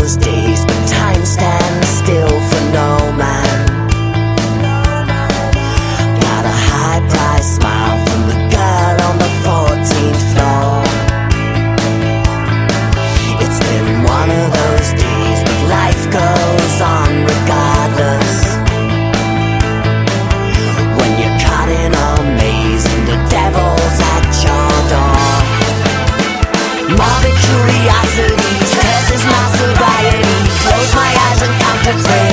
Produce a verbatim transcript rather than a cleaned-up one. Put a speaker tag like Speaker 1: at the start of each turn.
Speaker 1: those days, but time stands still for no man. Got a high-priced smile from the girl on the fourteenth floor. It's been one of those days, but life goes on regardless. When you're caught in a maze and the devil's at your door. Morbid curiosities, curses my sobriety. Close my eyes and count to three.